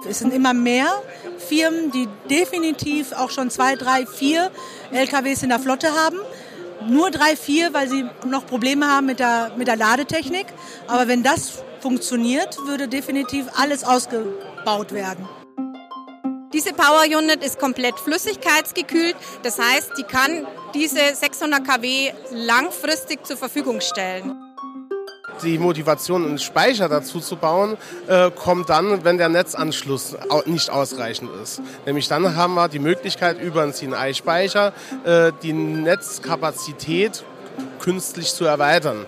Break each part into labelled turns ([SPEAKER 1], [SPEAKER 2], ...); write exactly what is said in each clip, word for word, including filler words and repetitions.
[SPEAKER 1] Es sind immer mehr Firmen, die definitiv auch schon zwei, drei, vier L K Ws in der Flotte haben. Nur drei, vier, weil sie noch Probleme haben mit der, mit der Ladetechnik. Aber wenn das funktioniert, würde definitiv alles ausgebaut werden.
[SPEAKER 2] Diese Power Unit ist komplett flüssigkeitsgekühlt. Das heißt, die kann diese sechshundert Kilowatt langfristig zur Verfügung stellen.
[SPEAKER 3] Die Motivation, einen Speicher dazu zu bauen, äh, kommt dann, wenn der Netzanschluss nicht ausreichend ist. Nämlich dann haben wir die Möglichkeit, über einen C N I-Speicher äh, die Netzkapazität künstlich zu erweitern.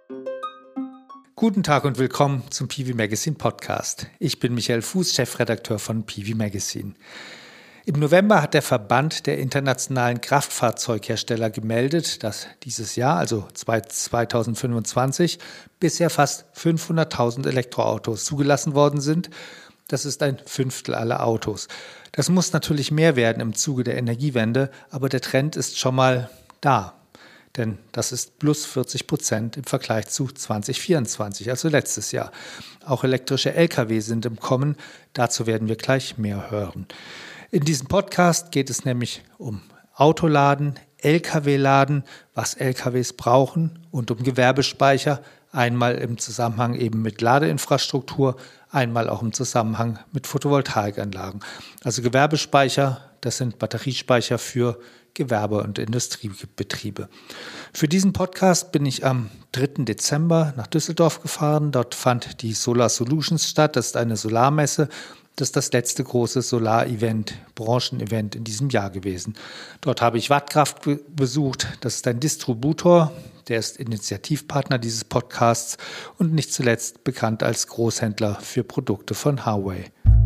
[SPEAKER 4] Guten Tag und willkommen zum P V Magazine Podcast. Ich bin Michael Fuß, Chefredakteur von P V Magazine. Im November hat der Verband der internationalen Kraftfahrzeughersteller gemeldet, dass dieses Jahr, also zweitausendfünfundzwanzig, bisher fast fünfhunderttausend Elektroautos zugelassen worden sind. Das ist ein Fünftel aller Autos. Das muss natürlich mehr werden im Zuge der Energiewende, aber der Trend ist schon mal da. Denn das ist plus vierzig Prozent im Vergleich zu zwanzig vierundzwanzig, also letztes Jahr. Auch elektrische L K W sind im Kommen. Dazu werden wir gleich mehr hören. In diesem Podcast geht es nämlich um Autoladen, L K W-Laden, was L K Ws brauchen und um Gewerbespeicher, einmal im Zusammenhang eben mit Ladeinfrastruktur, einmal auch im Zusammenhang mit Photovoltaikanlagen. Also Gewerbespeicher, das sind Batteriespeicher für Gewerbe- und Industriebetriebe. Für diesen Podcast bin ich am dritten Dezember nach Düsseldorf gefahren. Dort fand die Solar Solutions statt. Das ist eine Solarmesse. Das ist das letzte große Solar-Event, Branchenevent in diesem Jahr gewesen. Dort habe ich Wattkraft besucht. Das ist ein Distributor, der ist Initiativpartner dieses Podcasts und nicht zuletzt bekannt als Großhändler für Produkte von Huawei.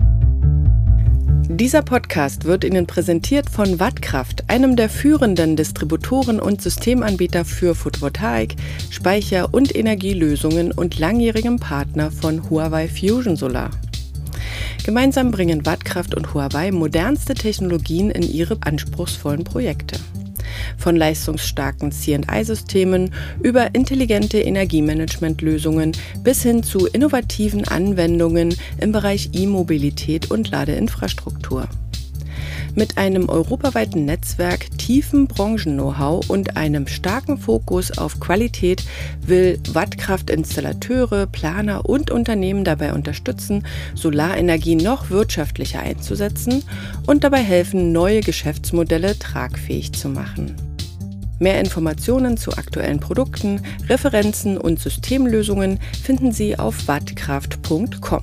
[SPEAKER 5] Dieser Podcast wird Ihnen präsentiert von Wattkraft, einem der führenden Distributoren und Systemanbieter für Photovoltaik, Speicher- und Energielösungen und langjährigem Partner von Huawei Fusion Solar. Gemeinsam bringen Wattkraft und Huawei modernste Technologien in ihre anspruchsvollen Projekte. Von leistungsstarken C and I-Systemen über intelligente Energiemanagementlösungen bis hin zu innovativen Anwendungen im Bereich E-Mobilität und Ladeinfrastruktur. Mit einem europaweiten Netzwerk, tiefem Branchen-Know-how und einem starken Fokus auf Qualität will Wattkraft Installateure, Planer und Unternehmen dabei unterstützen, Solarenergie noch wirtschaftlicher einzusetzen und dabei helfen, neue Geschäftsmodelle tragfähig zu machen. Mehr Informationen zu aktuellen Produkten, Referenzen und Systemlösungen finden Sie auf wattkraft punkt com.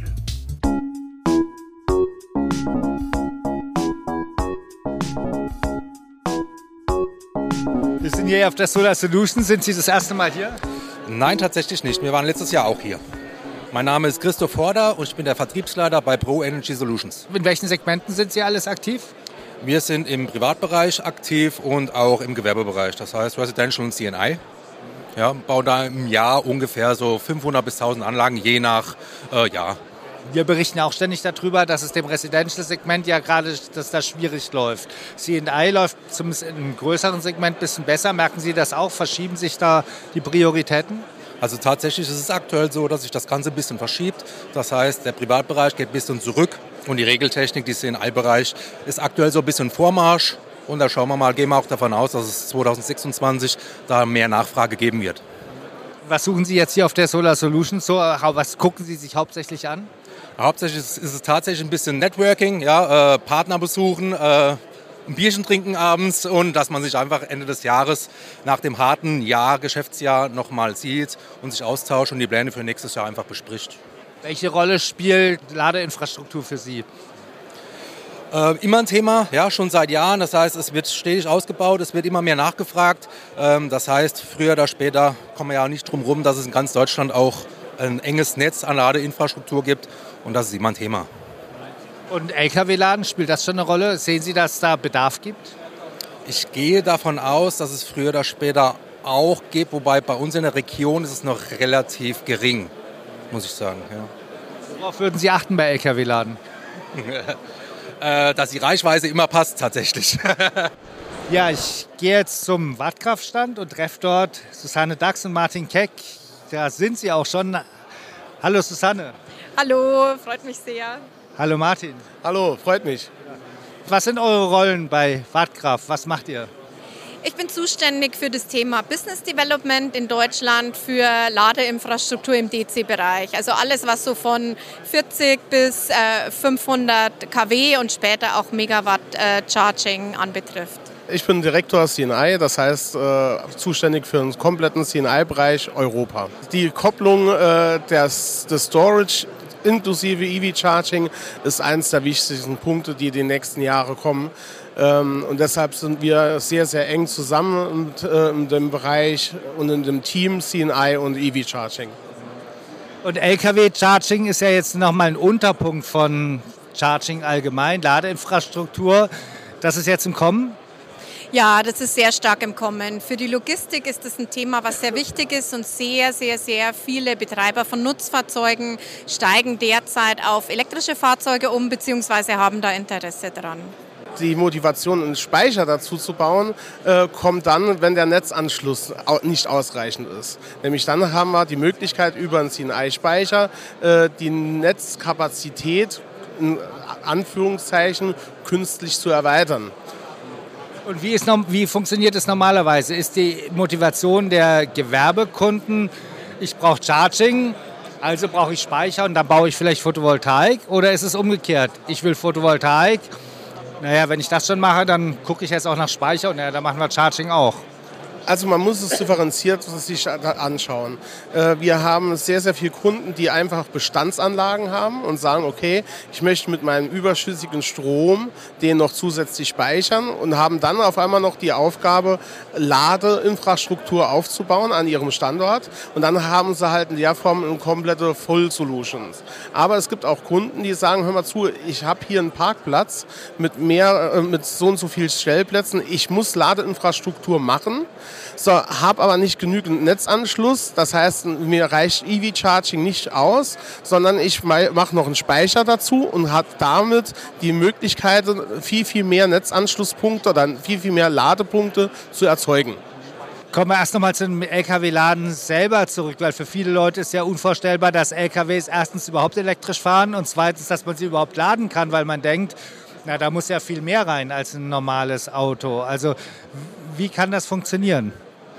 [SPEAKER 4] Wir sind hier auf der Solar Solutions. Sind Sie das erste Mal hier?
[SPEAKER 6] Nein, tatsächlich nicht. Wir waren letztes Jahr auch hier. Mein Name ist Christoph Horder und ich bin der Vertriebsleiter bei Pro Energy Solutions.
[SPEAKER 4] In welchen Segmenten sind Sie alles aktiv?
[SPEAKER 6] Wir sind im Privatbereich aktiv und auch im Gewerbebereich. Das heißt Residential und C and I. Ja, bauen da im Jahr ungefähr so fünfhundert bis tausend Anlagen, je nach äh, Jahr.
[SPEAKER 4] Wir berichten auch ständig darüber, dass es dem Residential-Segment ja gerade, dass das schwierig läuft. C and I läuft zumindest im größeren Segment ein bisschen besser. Merken Sie das auch? Verschieben sich da die Prioritäten?
[SPEAKER 6] Also tatsächlich ist es aktuell so, dass sich das Ganze ein bisschen verschiebt. Das heißt, der Privatbereich geht ein bisschen zurück und die Regeltechnik, die C and I-Bereich, ist aktuell so ein bisschen Vormarsch. Und da schauen wir mal, gehen wir auch davon aus, dass es zweitausendsechsundzwanzig da mehr Nachfrage geben wird.
[SPEAKER 4] Was suchen Sie jetzt hier auf der Solar Solutions? So, was gucken Sie sich hauptsächlich an?
[SPEAKER 6] Hauptsächlich ist es tatsächlich ein bisschen Networking, ja, äh, Partner besuchen, äh, ein Bierchen trinken abends und dass man sich einfach Ende des Jahres nach dem harten Jahr, Geschäftsjahr nochmal sieht und sich austauscht und die Pläne für nächstes Jahr einfach bespricht.
[SPEAKER 4] Welche Rolle spielt Ladeinfrastruktur für Sie?
[SPEAKER 6] Äh, immer ein Thema, ja, schon seit Jahren. Das heißt, es wird stetig ausgebaut, es wird immer mehr nachgefragt. Ähm, das heißt, früher oder später kommen wir ja nicht drum rum, dass es in ganz Deutschland auch ein enges Netz an Ladeinfrastruktur gibt und das ist immer ein Thema.
[SPEAKER 4] Und L K W-Laden, spielt das schon eine Rolle? Sehen Sie, dass es da Bedarf gibt?
[SPEAKER 6] Ich gehe davon aus, dass es früher oder später auch gibt, wobei bei uns in der Region ist es noch relativ gering, muss ich sagen. Ja.
[SPEAKER 4] Worauf würden Sie achten bei L K W-Laden?
[SPEAKER 6] äh, dass die Reichweite immer passt tatsächlich.
[SPEAKER 4] Ja, ich gehe jetzt zum Wattkraftstand und treffe dort Susanne Dachs und Martin Keck. Da sind Sie auch schon. Hallo Susanne.
[SPEAKER 2] Hallo, freut mich sehr.
[SPEAKER 4] Hallo Martin.
[SPEAKER 3] Hallo, freut mich.
[SPEAKER 4] Was sind eure Rollen bei Wattkraft? Was macht ihr?
[SPEAKER 2] Ich bin zuständig für das Thema Business Development in Deutschland für Ladeinfrastruktur im D C-Bereich. Also alles, was so von vierzig bis äh, fünfhundert Kilowatt und später auch Megawatt äh, Charging anbetrifft.
[SPEAKER 3] Ich bin Direktor C N I, das heißt äh, zuständig für den kompletten C N I-Bereich Europa. Die Kopplung äh, des, des Storage inklusive E V-Charging ist eines der wichtigsten Punkte, die in den nächsten Jahren kommen. Ähm, und deshalb sind wir sehr, sehr eng zusammen und, äh, in dem Bereich und in dem Team C N I und E V-Charging.
[SPEAKER 4] Und L K W-Charging ist ja jetzt nochmal ein Unterpunkt von Charging allgemein, Ladeinfrastruktur. Das ist jetzt im Kommen?
[SPEAKER 2] Ja, das ist sehr stark im Kommen. Für die Logistik ist das ein Thema, was sehr wichtig ist und sehr, sehr, sehr viele Betreiber von Nutzfahrzeugen steigen derzeit auf elektrische Fahrzeuge um bzw. haben da Interesse dran.
[SPEAKER 3] Die Motivation, einen Speicher dazu zu bauen, äh, kommt dann, wenn der Netzanschluss nicht ausreichend ist. Nämlich dann haben wir die Möglichkeit, über einen C N I-Speicher äh, die Netzkapazität in Anführungszeichen künstlich zu erweitern.
[SPEAKER 4] Und wie, ist, wie funktioniert es normalerweise? Ist die Motivation der Gewerbekunden, ich brauche Charging, also brauche ich Speicher und dann baue ich vielleicht Photovoltaik? Oder ist es umgekehrt? Ich will Photovoltaik, naja, wenn ich das schon mache, dann gucke ich jetzt auch nach Speicher und naja, dann machen wir Charging auch.
[SPEAKER 3] Also man muss es differenziert sich anschauen. Wir haben sehr, sehr viele Kunden, die einfach Bestandsanlagen haben und sagen, okay, ich möchte mit meinem überschüssigen Strom den noch zusätzlich speichern und haben dann auf einmal noch die Aufgabe, Ladeinfrastruktur aufzubauen an ihrem Standort. Und dann haben sie halt in der Form eine komplette Full Solutions. Aber es gibt auch Kunden, die sagen, hör mal zu, ich habe hier einen Parkplatz mit mehr, mit so und so vielen Stellplätzen, ich muss Ladeinfrastruktur machen. So, habe aber nicht genügend Netzanschluss, das heißt, mir reicht E V-Charging nicht aus, sondern ich mache noch einen Speicher dazu und habe damit die Möglichkeit, viel, viel mehr Netzanschlusspunkte oder viel, viel mehr Ladepunkte zu erzeugen.
[SPEAKER 4] Kommen wir erst nochmal zum L K W-Laden selber zurück, weil für viele Leute ist ja unvorstellbar, dass L K Ws erstens überhaupt elektrisch fahren und zweitens, dass man sie überhaupt laden kann, weil man denkt, na, da muss ja viel mehr rein als ein normales Auto. Also wie kann das funktionieren?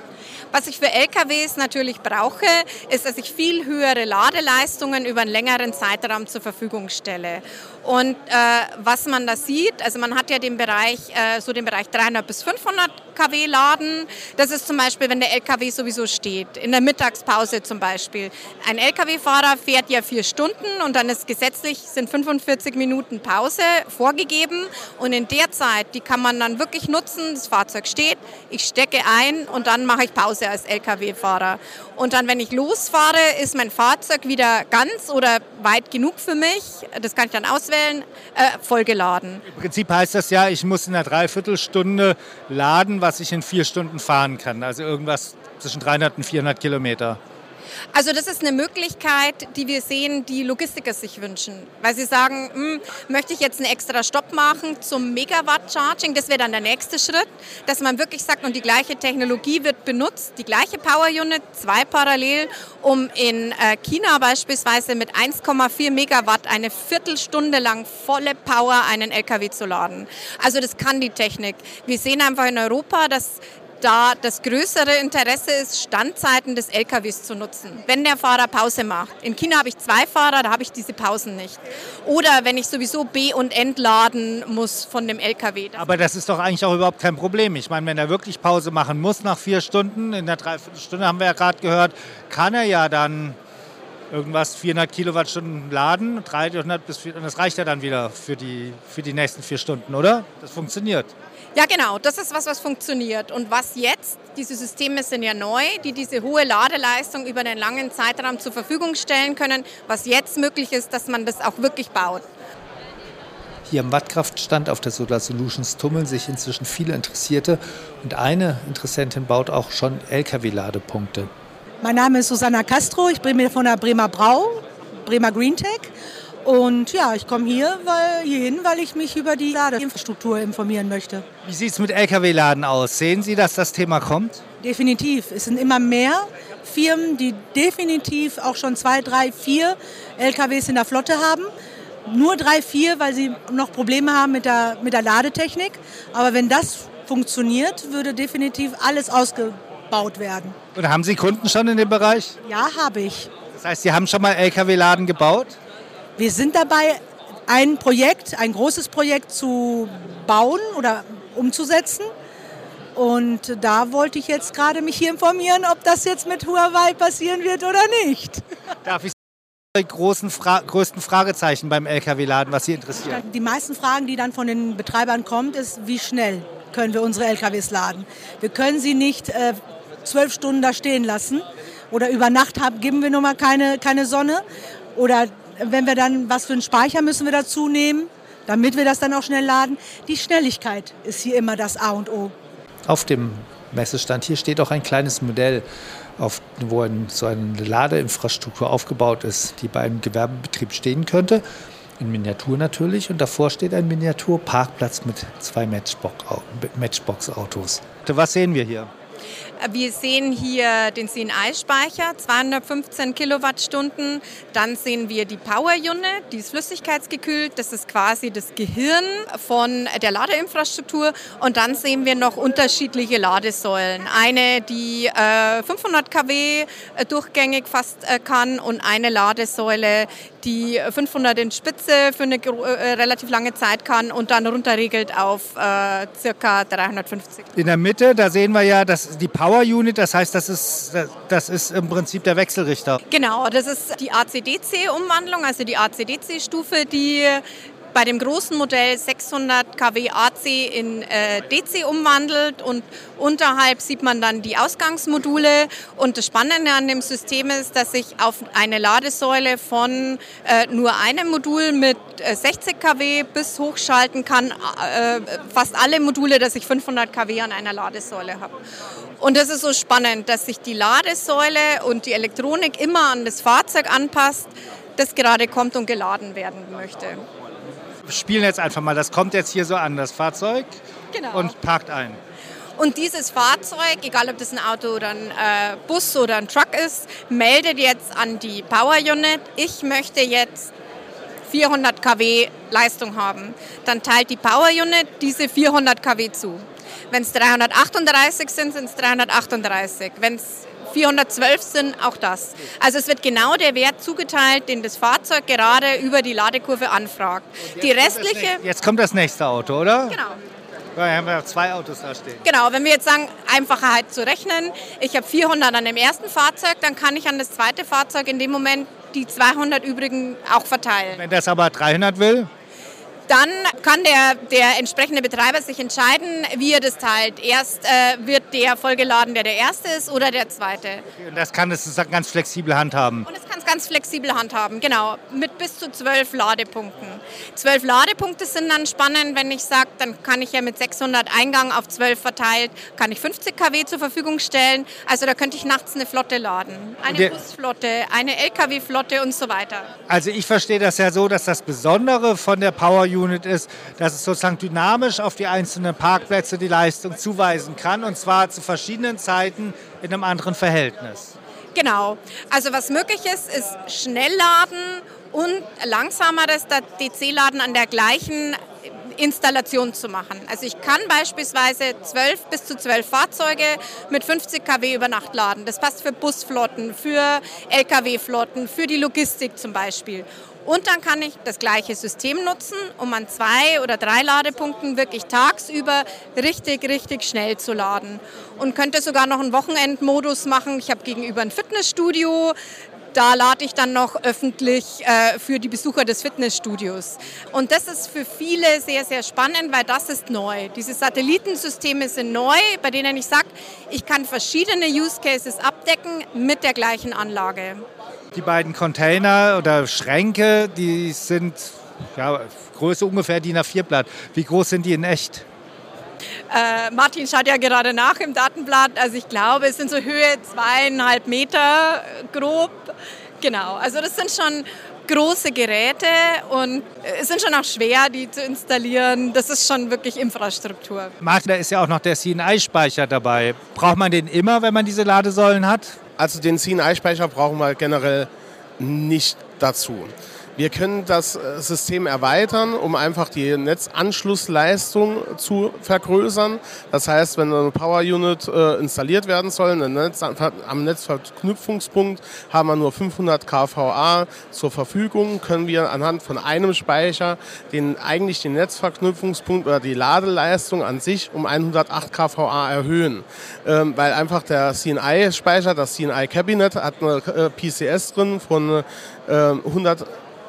[SPEAKER 2] Was ich für L K Ws natürlich brauche, ist, dass ich viel höhere Ladeleistungen über einen längeren Zeitraum zur Verfügung stelle. Und äh, was man da sieht, also man hat ja den Bereich, äh, so den Bereich dreihundert bis fünfhundert Kilowatt laden. Das ist zum Beispiel, wenn der L K W sowieso steht, in der Mittagspause zum Beispiel. Ein L K W-Fahrer fährt ja vier Stunden und dann ist gesetzlich sind fünfundvierzig Minuten Pause vorgegeben. Und in der Zeit, die kann man dann wirklich nutzen, das Fahrzeug steht, ich stecke ein und dann mache ich Pause als L K W-Fahrer. Und dann, wenn ich losfahre, ist mein Fahrzeug wieder ganz oder weit genug für mich, das kann ich dann auswählen, äh, vollgeladen.
[SPEAKER 4] Im Prinzip heißt das ja, ich muss in einer Dreiviertelstunde laden, was ich in vier Stunden fahren kann. Also irgendwas zwischen dreihundert und vierhundert Kilometer.
[SPEAKER 2] Also das ist eine Möglichkeit, die wir sehen, die Logistiker sich wünschen. Weil sie sagen, hm, möchte ich jetzt einen extra Stopp machen zum Megawatt-Charging, das wäre dann der nächste Schritt, dass man wirklich sagt, und die gleiche Technologie wird benutzt, die gleiche Power-Unit, zwei parallel, um in äh, China beispielsweise mit eins Komma vier Megawatt eine Viertelstunde lang volle Power einen L K W zu laden. Also das kann die Technik. Wir sehen einfach in Europa, dass da das größere Interesse ist, Standzeiten des L K Ws zu nutzen, wenn der Fahrer Pause macht. In China habe ich zwei Fahrer, da habe ich diese Pausen nicht. Oder wenn ich sowieso be- und entladen muss von dem L K W.
[SPEAKER 4] Aber das ist doch eigentlich auch überhaupt kein Problem. Ich meine, wenn er wirklich Pause machen muss nach vier Stunden, in der Dreiviertelstunde haben wir ja gerade gehört, kann er ja dann irgendwas vierhundert Kilowattstunden laden, dreihundert bis vierhundert, und das reicht ja dann wieder für die, für die nächsten vier Stunden, oder? Das funktioniert.
[SPEAKER 2] Ja, genau. Das ist was, was funktioniert. Und was jetzt, diese Systeme sind ja neu, die diese hohe Ladeleistung über einen langen Zeitraum zur Verfügung stellen können. Was jetzt möglich ist, dass man das auch wirklich baut.
[SPEAKER 4] Hier am Wattkraftstand auf der Solar Solutions tummeln sich inzwischen viele Interessierte. Und eine Interessentin baut auch schon L K W-Ladepunkte.
[SPEAKER 1] Mein Name ist Susanna Castro, ich bin von der Bremer Brau, Bremer Greentech. Und ja, ich komme hier weil, hierhin, weil ich mich über die Ladeinfrastruktur informieren möchte.
[SPEAKER 4] Wie sieht es mit L K W-Laden aus? Sehen Sie, dass das Thema kommt?
[SPEAKER 1] Definitiv. Es sind immer mehr Firmen, die definitiv auch schon zwei, drei, vier L K Ws in der Flotte haben. nur drei, vier, weil sie noch Probleme haben mit der, mit der Ladetechnik. Aber wenn das funktioniert, würde definitiv alles ausgebaut werden.
[SPEAKER 4] Und haben Sie Kunden schon in dem Bereich?
[SPEAKER 1] Ja, habe ich.
[SPEAKER 4] Das heißt, Sie haben schon mal L K W-Laden gebaut?
[SPEAKER 1] Wir sind dabei, ein Projekt, ein großes Projekt zu bauen oder umzusetzen. Und da wollte ich jetzt gerade mich hier informieren, ob das jetzt mit Huawei passieren wird oder nicht.
[SPEAKER 4] Darf ich die großen Fra- größten Fragezeichen beim L K W-Laden, was Sie interessiert?
[SPEAKER 1] Die meisten Fragen, die dann von den Betreibern kommen, ist, wie schnell können wir unsere L K Ws laden? Wir können sie nicht äh, zwölf Stunden da stehen lassen oder über Nacht haben, geben wir nun mal keine, keine Sonne. Oder wenn wir dann, was für einen Speicher müssen wir dazu nehmen, damit wir das dann auch schnell laden. Die Schnelligkeit ist hier immer das A und O.
[SPEAKER 4] Auf dem Messestand hier steht auch ein kleines Modell, auf, wo ein, so eine Ladeinfrastruktur aufgebaut ist, die bei einem Gewerbebetrieb stehen könnte. In Miniatur natürlich. Und davor steht ein Miniaturparkplatz mit zwei Matchbox-Autos. Was sehen wir hier?
[SPEAKER 2] Wir sehen hier den C N I-Speicher, zweihundertfünfzehn Kilowattstunden. Dann sehen wir die Power Unit, die ist flüssigkeitsgekühlt. Das ist quasi das Gehirn von der Ladeinfrastruktur. Und dann sehen wir noch unterschiedliche Ladesäulen. Eine, die äh, fünfhundert Kilowatt äh, durchgängig fast äh, kann und eine Ladesäule, die fünfhundert in Spitze für eine äh, relativ lange Zeit kann und dann runterregelt auf äh, circa dreihundertfünfzig.
[SPEAKER 4] In der Mitte, da sehen wir ja, dass die Power Unit, das heißt, das ist, das ist im Prinzip der Wechselrichter.
[SPEAKER 2] Genau, das ist die A C D C-Umwandlung, also die A C D C-Stufe, die bei dem großen Modell sechshundert Kilowatt A C in äh, D C umwandelt und unterhalb sieht man dann die Ausgangsmodule. Und das Spannende an dem System ist, dass ich auf eine Ladesäule von äh, nur einem Modul mit äh, sechzig Kilowatt bis hochschalten kann, äh, fast alle Module, dass ich fünfhundert Kilowatt an einer Ladesäule habe. Und das ist so spannend, dass sich die Ladesäule und die Elektronik immer an das Fahrzeug anpasst, das gerade kommt und geladen werden möchte.
[SPEAKER 4] Wir spielen jetzt einfach mal, das kommt jetzt hier so an, das Fahrzeug,
[SPEAKER 2] genau,
[SPEAKER 4] und parkt ein.
[SPEAKER 2] Und dieses Fahrzeug, egal ob das ein Auto oder ein äh, Bus oder ein Truck ist, meldet jetzt an die Power Unit, ich möchte jetzt vierhundert Kilowatt Leistung haben. Dann teilt die Power Unit diese vierhundert Kilowatt zu. Wenn es dreihundertachtunddreißig sind, sind es dreihundertachtunddreißig. Wenn es vierhundertzwölf sind, auch das. Also es wird genau der Wert zugeteilt, den das Fahrzeug gerade über die Ladekurve anfragt. Die restliche...
[SPEAKER 4] Jetzt kommt das nächste Auto, oder?
[SPEAKER 2] Genau.
[SPEAKER 4] Ja, hier haben wir zwei Autos da stehen.
[SPEAKER 2] Genau, wenn wir jetzt sagen, Einfachheit zu rechnen, ich habe vierhundert an dem ersten Fahrzeug, dann kann ich an das zweite Fahrzeug in dem Moment die zweihundert übrigen auch verteilen.
[SPEAKER 4] Wenn das aber dreihundert will?
[SPEAKER 2] Dann kann der, der entsprechende Betreiber sich entscheiden, wie er das teilt. Erst äh, wird der vollgeladen, der der Erste ist, oder der Zweite.
[SPEAKER 4] Und das kann es ganz flexibel handhaben?
[SPEAKER 2] Und es kann es ganz flexibel handhaben, genau. Mit bis zu zwölf Ladepunkten. Zwölf Ladepunkte sind dann spannend, wenn ich sage, dann kann ich ja mit sechshundert Eingang auf zwölf verteilt, kann ich fünfzig Kilowatt zur Verfügung stellen. Also da könnte ich nachts eine Flotte laden. Eine
[SPEAKER 4] der,
[SPEAKER 2] Busflotte, eine L K W-Flotte und so weiter.
[SPEAKER 4] Also ich verstehe das ja so, dass das Besondere von der Power Unit ist, dass es sozusagen dynamisch auf die einzelnen Parkplätze die Leistung zuweisen kann, und zwar zu verschiedenen Zeiten in einem anderen Verhältnis.
[SPEAKER 2] Genau. Also was möglich ist, ist Schnellladen und langsameres D C-Laden an der gleichen Installation zu machen. Also ich kann beispielsweise zwölf bis zu zwölf Fahrzeuge mit fünfzig Kilowatt über Nacht laden. Das passt für Busflotten, für L K W-Flotten, für die Logistik zum Beispiel. Und dann kann ich das gleiche System nutzen, um an zwei oder drei Ladepunkten wirklich tagsüber richtig, richtig schnell zu laden. Und könnte sogar noch einen Wochenendmodus machen. Ich habe gegenüber ein Fitnessstudio. Da lade ich dann noch öffentlich äh, für die Besucher des Fitnessstudios. Und das ist für viele sehr, sehr spannend, weil das ist neu. Diese Satellitensysteme sind neu, bei denen ich sage, ich kann verschiedene Use Cases abdecken mit der gleichen Anlage.
[SPEAKER 4] Die beiden Container oder Schränke, die sind ja, Größe ungefähr D I N A vier Blatt. Wie groß sind die in echt?
[SPEAKER 2] Äh, Martin schaut ja gerade nach im Datenblatt. Also ich glaube, es sind so Höhe zweieinhalb Meter grob. Genau, also das sind schon große Geräte und es sind schon auch schwer, die zu installieren. Das ist schon wirklich Infrastruktur.
[SPEAKER 4] Martin, da ist ja auch noch der C N I-Speicher dabei. Braucht man den immer, wenn man diese Ladesäulen hat?
[SPEAKER 3] Also den C N I-Speicher brauchen wir generell nicht dazu. Wir können das System erweitern, um einfach die Netzanschlussleistung zu vergrößern. Das heißt, wenn eine Power Unit äh, installiert werden soll, eine Netz, am Netzverknüpfungspunkt haben wir nur fünfhundert kVA zur Verfügung, können wir anhand von einem Speicher den, eigentlich den Netzverknüpfungspunkt oder die Ladeleistung an sich um hundertacht kVA erhöhen. Ähm, weil einfach der C N I-Speicher, das C N I-Cabinet, hat eine äh, P C S drin von äh, hundertacht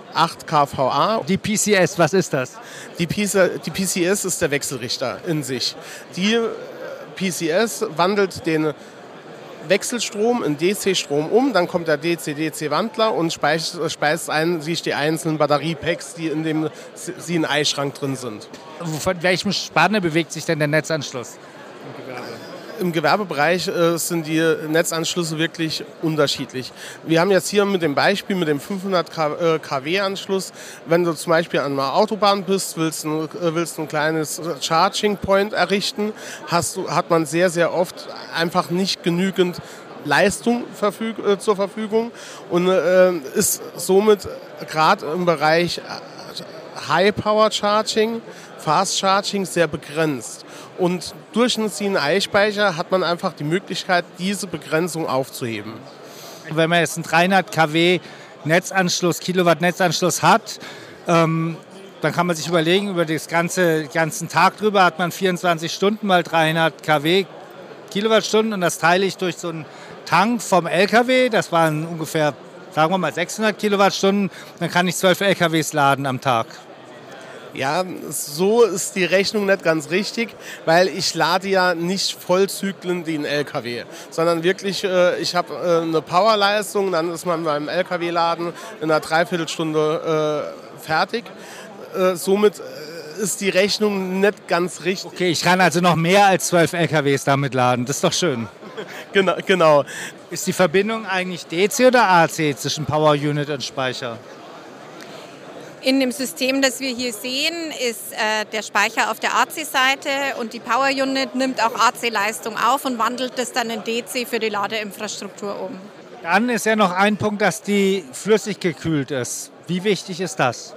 [SPEAKER 3] kVA.
[SPEAKER 4] Die P C S, was ist das?
[SPEAKER 3] Die P C, die P C S ist der Wechselrichter in sich. Die P C S wandelt den Wechselstrom in D C-Strom um, dann kommt der D C D C-Wandler und speist, speist ein, sich die einzelnen Batteriepacks, die in dem C N I-Schrank drin sind.
[SPEAKER 4] Von welchem Spanne bewegt sich denn der Netzanschluss im Gewerbe?
[SPEAKER 3] Im Gewerbebereich äh, sind die Netzanschlüsse wirklich unterschiedlich. Wir haben jetzt hier mit dem Beispiel mit dem fünfhundert kW-Anschluss, wenn du zum Beispiel an einer Autobahn bist, willst ein, willst ein kleines Charging Point errichten, hast du, hat man sehr, sehr oft einfach nicht genügend Leistung verfüg, äh, zur Verfügung und äh, ist somit gerade im Bereich High Power Charging, Fast Charging sehr begrenzt. Und durch einen C N I-Speicher hat man einfach die Möglichkeit, diese Begrenzung aufzuheben.
[SPEAKER 4] Wenn man jetzt einen dreihundert kW Netzanschluss, Kilowatt Netzanschluss hat, ähm, dann kann man sich überlegen, über das ganze ganzen Tag drüber hat man vierundzwanzig Stunden mal dreihundert kW Kilowattstunden und das teile ich durch so einen Tank vom L K W, das waren ungefähr, sagen wir mal, sechshundert Kilowattstunden, dann kann ich zwölf L K Ws laden am Tag.
[SPEAKER 3] Ja, so ist die Rechnung nicht ganz richtig, weil ich lade ja nicht Vollzyklen den L K W, sondern wirklich, äh, ich habe äh, eine Powerleistung, dann ist man beim L K W-Laden in einer Dreiviertelstunde äh, fertig. Äh, somit ist die Rechnung nicht ganz richtig.
[SPEAKER 4] Okay, ich kann also noch mehr als zwölf L K Ws damit laden, das ist doch schön.
[SPEAKER 3] Genau, genau.
[SPEAKER 4] Ist die Verbindung eigentlich D C oder A C zwischen Power Unit und Speicher?
[SPEAKER 2] In dem System, das wir hier sehen, ist äh, der Speicher auf der A C-Seite und die Power Unit nimmt auch A C-Leistung auf und wandelt das dann in D C für die Ladeinfrastruktur um.
[SPEAKER 4] Dann ist ja noch ein Punkt, dass die flüssig gekühlt ist. Wie wichtig ist das?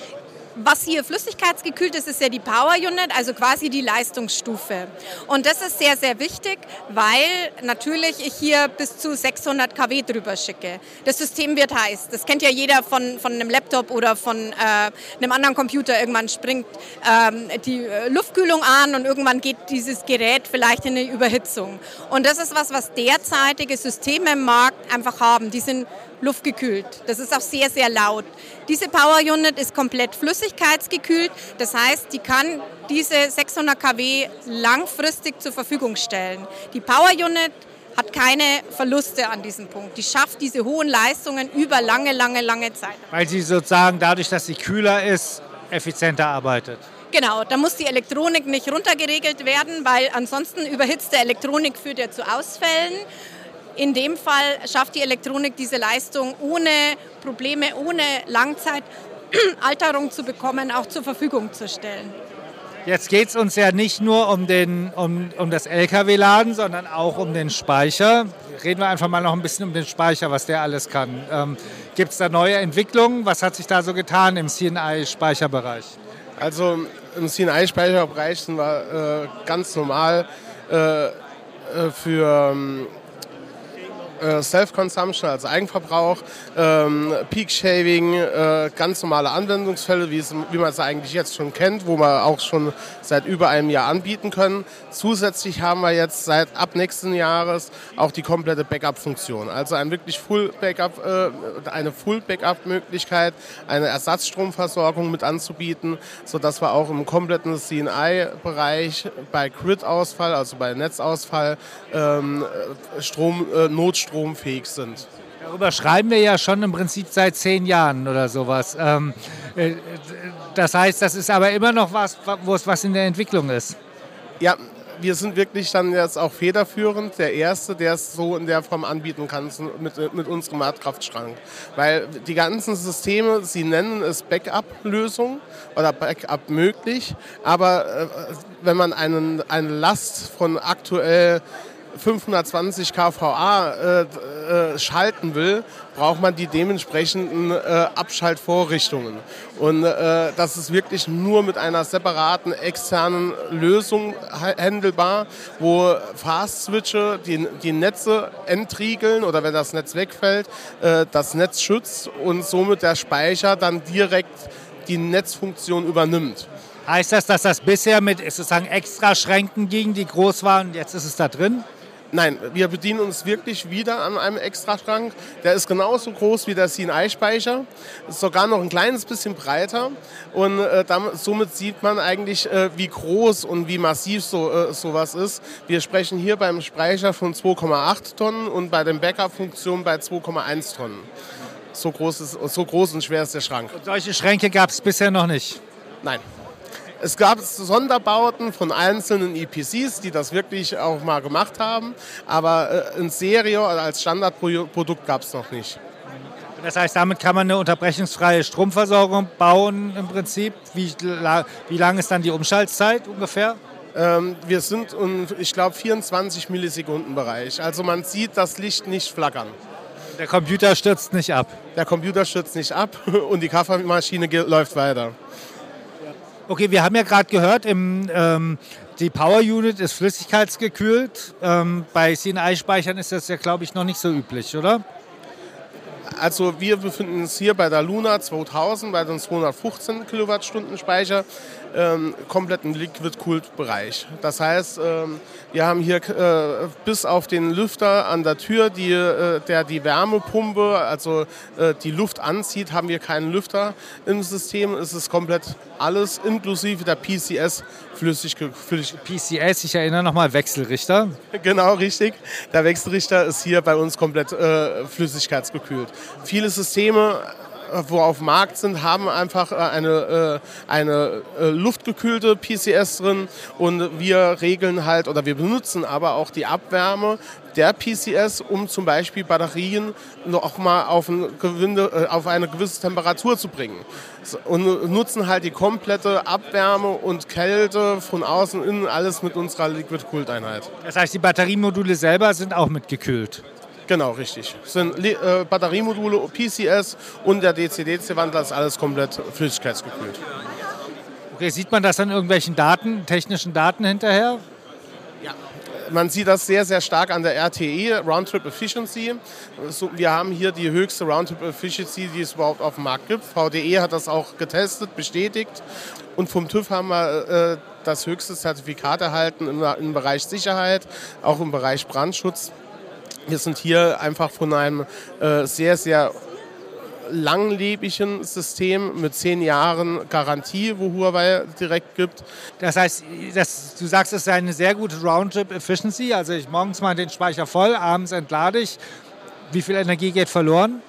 [SPEAKER 2] Was hier flüssigkeitsgekühlt ist, ist ja die Power Unit, also quasi die Leistungsstufe. Und das ist sehr, sehr wichtig, weil natürlich ich hier bis zu sechshundert kW drüber schicke. Das System wird heiß. Das kennt ja jeder von, von einem Laptop oder von äh, einem anderen Computer. Irgendwann springt ähm, die Luftkühlung an und irgendwann geht dieses Gerät vielleicht in eine Überhitzung. Und das ist was, was derzeitige Systeme im Markt einfach haben. Die sind luftgekühlt. Das ist auch sehr, sehr laut. Diese Power Unit ist komplett flüssigkeitsgekühlt. Das heißt, die kann diese sechshundert kW langfristig zur Verfügung stellen. Die Power Unit hat keine Verluste an diesem Punkt. Die schafft diese hohen Leistungen über lange, lange, lange Zeit.
[SPEAKER 4] Weil sie sozusagen dadurch, dass sie kühler ist, effizienter arbeitet.
[SPEAKER 2] Genau, da muss die Elektronik nicht runtergeregelt werden, weil ansonsten überhitzte Elektronik führt ja zu Ausfällen. In dem Fall schafft die Elektronik diese Leistung ohne Probleme, ohne Langzeitalterung zu bekommen, auch zur Verfügung zu stellen.
[SPEAKER 4] Jetzt geht es uns ja nicht nur um, den, um, um das L K W-Laden, sondern auch um den Speicher. Reden wir einfach mal noch ein bisschen um den Speicher, was der alles kann. Ähm, Gibt es da neue Entwicklungen? Was hat sich da so getan im C N I-Speicherbereich?
[SPEAKER 3] Also im C N I-Speicherbereich sind wir äh, ganz normal äh, für ähm, Self-Consumption, also Eigenverbrauch, ähm, Peak-Shaving, äh, ganz normale Anwendungsfälle, wie, es, wie man es eigentlich jetzt schon kennt, wo wir auch schon seit über einem Jahr anbieten können. Zusätzlich haben wir jetzt seit ab nächsten Jahres auch die komplette Backup-Funktion, also ein wirklich Full-Backup, äh, eine Full-Backup-Möglichkeit, eine Ersatzstromversorgung mit anzubieten, sodass wir auch im kompletten C N I-Bereich bei Grid-Ausfall, also bei Netzausfall, ähm, Strom, äh, Notstrom stromfähig sind.
[SPEAKER 4] Darüber schreiben wir ja schon im Prinzip seit zehn Jahren oder sowas. Ähm, äh, das heißt, das ist aber immer noch was, wo es was in der Entwicklung ist.
[SPEAKER 3] Ja, wir sind wirklich dann jetzt auch federführend, der Erste, der es so in der Form anbieten kann mit, mit unserem Erdkraftschrank. Weil die ganzen Systeme, sie nennen es Backup-Lösung oder Backup möglich, aber äh, wenn man einen, eine Last von aktuell fünfhundertzwanzig kVA äh, äh, schalten will, braucht man die dementsprechenden äh, Abschaltvorrichtungen. Und äh, das ist wirklich nur mit einer separaten externen Lösung handelbar, wo Fast-Switche die, die Netze entriegeln oder wenn das Netz wegfällt, äh, das Netz schützt und somit der Speicher dann direkt die Netzfunktion übernimmt.
[SPEAKER 4] Heißt das, dass das bisher mit sozusagen extra Schränken ging, die groß waren und jetzt ist es da drin?
[SPEAKER 3] Nein, wir bedienen uns wirklich wieder an einem Extraschrank. Der ist genauso groß wie der C N I-Speicher, ist sogar noch ein kleines bisschen breiter. Und äh, damit, somit sieht man eigentlich, äh, wie groß und wie massiv so, äh, sowas ist. Wir sprechen hier beim Speicher von zwei Komma acht Tonnen und bei den Backup-Funktionen bei zwei Komma eins Tonnen. So groß, ist, so groß und schwer ist der Schrank. Und
[SPEAKER 4] solche Schränke gab es bisher noch nicht?
[SPEAKER 3] Nein. Es gab Sonderbauten von einzelnen E P Cs, die das wirklich auch mal gemacht haben, aber in Serie oder als Standardprodukt gab es noch nicht.
[SPEAKER 4] Das heißt, damit kann man eine unterbrechungsfreie Stromversorgung bauen im Prinzip. Wie, wie lang ist dann die Umschaltzeit ungefähr?
[SPEAKER 3] Ähm, wir sind im, ich glaube, vierundzwanzig Millisekunden Bereich. Also man sieht das Licht nicht flackern.
[SPEAKER 4] Der Computer stürzt nicht ab?
[SPEAKER 3] Der Computer stürzt nicht ab und die Kaffeemaschine läuft weiter.
[SPEAKER 4] Okay, wir haben ja gerade gehört, im, ähm, die Power Unit ist flüssigkeitsgekühlt. Ähm, bei C N I-Speichern ist das ja, glaube ich, noch nicht so üblich, oder?
[SPEAKER 3] Also wir befinden uns hier bei der Luna zweitausend, bei den zweihundertfünfzehn Kilowattstunden Speicher, ähm, komplett im Liquid-Cooled-Bereich. Das heißt, ähm, wir haben hier äh, bis auf den Lüfter an der Tür, die, äh, der die Wärmepumpe, also äh, die Luft anzieht, haben wir keinen Lüfter im System. Es ist komplett alles, inklusive der P C S flüssig. flüssig.
[SPEAKER 4] P C S, ich erinnere nochmal, Wechselrichter.
[SPEAKER 3] Genau, richtig. Der Wechselrichter ist hier bei uns komplett äh, flüssigkeitsgekühlt. Viele Systeme, wo auf dem Markt sind, haben einfach eine, eine luftgekühlte P C S drin und wir regeln halt oder wir benutzen aber auch die Abwärme der P C S, um zum Beispiel Batterien noch mal auf, ein Gewinde, auf eine gewisse Temperatur zu bringen und nutzen halt die komplette Abwärme und Kälte von außen innen, alles mit unserer Liquid-Cooled-Einheit.
[SPEAKER 4] Das heißt, die Batteriemodule selber sind auch mitgekühlt?
[SPEAKER 3] Genau, richtig. Das sind äh, Batteriemodule, P C S und der D C D C-Wandler ist alles komplett flüssigkeitsgekühlt.
[SPEAKER 4] Okay, sieht man das an irgendwelchen Daten, technischen Daten hinterher?
[SPEAKER 3] Ja. Man sieht das sehr, sehr stark an der R T E, Roundtrip Efficiency. So, wir haben hier die höchste Roundtrip Efficiency, die es überhaupt auf dem Markt gibt. V D E hat das auch getestet, bestätigt. Und vom TÜV haben wir äh, das höchste Zertifikat erhalten im, im Bereich Sicherheit, auch im Bereich Brandschutz. Wir sind hier einfach von einem äh, sehr, sehr langlebigen System mit zehn Jahren Garantie, wo Huawei direkt gibt.
[SPEAKER 4] Das heißt, das, du sagst, es ist eine sehr gute Roundtrip-Efficiency. Also ich morgens mal den Speicher voll, abends entlade ich. Wie viel Energie geht verloren?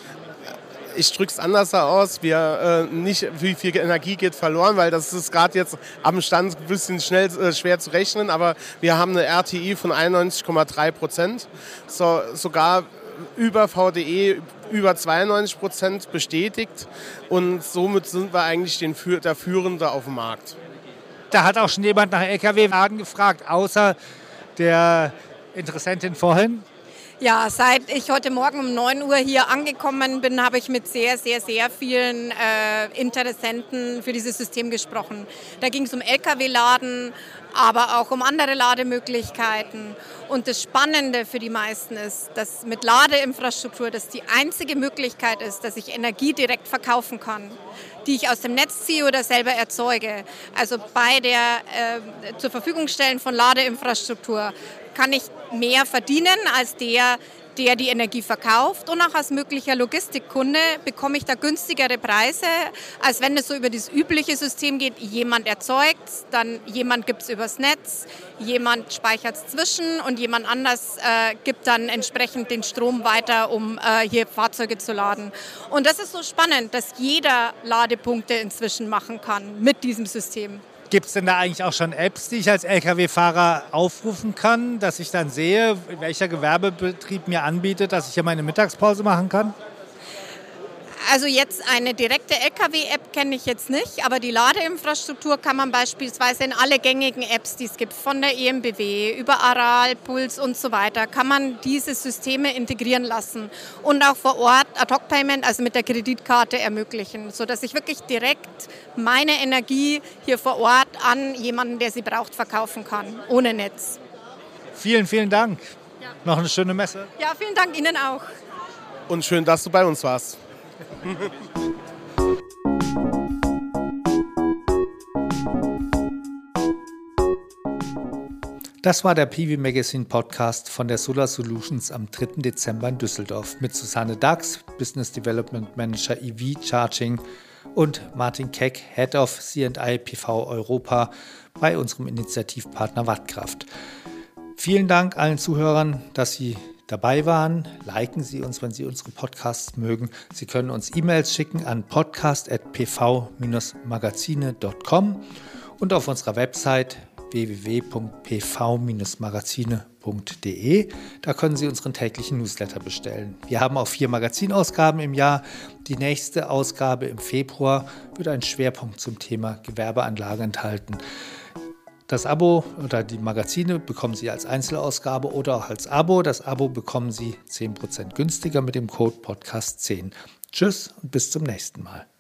[SPEAKER 3] Ich drücke es anders aus, wir, äh, nicht wie viel Energie geht verloren, weil das ist gerade jetzt am Stand ein bisschen schnell, äh, schwer zu rechnen, aber wir haben eine R T I von einundneunzig Komma drei Prozent, so, sogar über V D E über zweiundneunzig Prozent bestätigt und somit sind wir eigentlich den, der Führende auf dem Markt.
[SPEAKER 4] Da hat auch schon jemand nach L K W-Laden gefragt, außer der Interessentin vorhin.
[SPEAKER 2] Ja, seit ich heute Morgen um neun Uhr hier angekommen bin, habe ich mit sehr, sehr, sehr vielen äh, Interessenten für dieses System gesprochen. Da ging es um L K W-Laden, aber auch um andere Lademöglichkeiten. Und das Spannende für die meisten ist, dass mit Ladeinfrastruktur das die einzige Möglichkeit ist, dass ich Energie direkt verkaufen kann, die ich aus dem Netz ziehe oder selber erzeuge. Also bei der äh, zur Verfügung stellen von Ladeinfrastruktur kann ich mehr verdienen als der, der die Energie verkauft. Und auch als möglicher Logistikkunde bekomme ich da günstigere Preise, als wenn es so über das übliche System geht. Jemand erzeugt, dann jemand gibt es übers Netz, jemand speichert es zwischen und jemand anders äh, gibt dann entsprechend den Strom weiter, um äh, hier Fahrzeuge zu laden. Und das ist so spannend, dass jeder Ladepunkte inzwischen machen kann mit diesem System.
[SPEAKER 4] Gibt es denn da eigentlich auch schon Apps, die ich als L K W-Fahrer aufrufen kann, dass ich dann sehe, welcher Gewerbebetrieb mir anbietet, dass ich hier meine Mittagspause machen kann?
[SPEAKER 2] Also jetzt eine direkte L K W-App kenne ich jetzt nicht, aber die Ladeinfrastruktur kann man beispielsweise in alle gängigen Apps, die es gibt, von der E M B W über Aral, Puls und so weiter, kann man diese Systeme integrieren lassen und auch vor Ort Ad-Hoc-Payment, also mit der Kreditkarte ermöglichen, sodass ich wirklich direkt meine Energie hier vor Ort an jemanden, der sie braucht, verkaufen kann, ohne Netz.
[SPEAKER 4] Vielen, vielen Dank.
[SPEAKER 2] Ja.
[SPEAKER 4] Noch eine schöne Messe.
[SPEAKER 2] Ja, vielen Dank Ihnen auch.
[SPEAKER 3] Und schön, dass du bei uns warst.
[SPEAKER 4] Das war der P V Magazine Podcast von der Solar Solutions am dritten Dezember in Düsseldorf mit Susanne Dax, Business Development Manager E V Charging, und Martin Keck, Head of C and I P V Europa bei unserem Initiativpartner Wattkraft. Vielen Dank allen Zuhörern, dass Sie dabei waren. Liken Sie uns, wenn Sie unsere Podcasts mögen. Sie können uns E-Mails schicken an podcast at p v dash magazine punkt com und auf unserer Website w w w punkt p v dash magazine punkt d e. Da können Sie unseren täglichen Newsletter bestellen. Wir haben auch vier Magazinausgaben im Jahr. Die nächste Ausgabe im Februar wird einen Schwerpunkt zum Thema Gewerbeanlage enthalten. Das Abo oder die Magazine bekommen Sie als Einzelausgabe oder auch als Abo. Das Abo bekommen Sie zehn Prozent günstiger mit dem Code Podcast zehn. Tschüss und bis zum nächsten Mal.